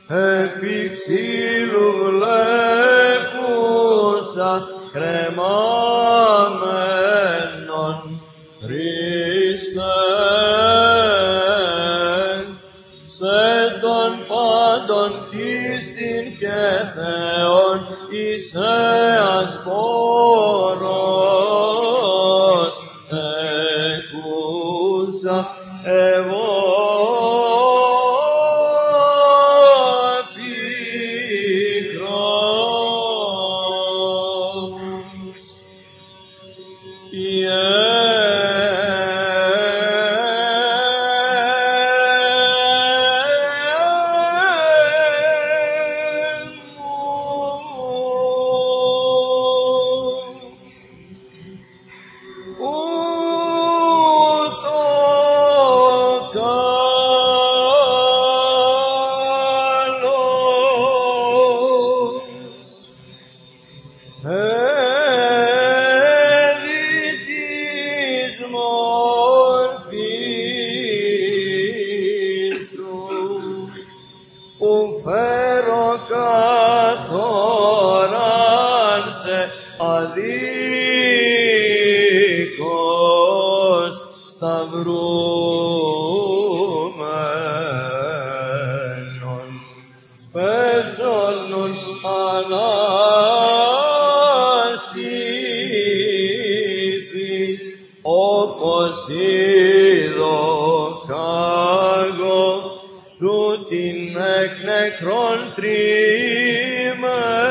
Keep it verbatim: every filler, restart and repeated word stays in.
επί ξύλου βλέπουσα κρεμάμενον Χριστέ, σε των πάντων πίστην και Θεόν είσαι ασπόρος, εκούσα εγώ πικρός. Που φέρω καθόραν σε αδίκως σταυρούμενον, σπέσονον αναστήθη, όπως είδω κάγω σου την εκ νεκρών θρήμεν.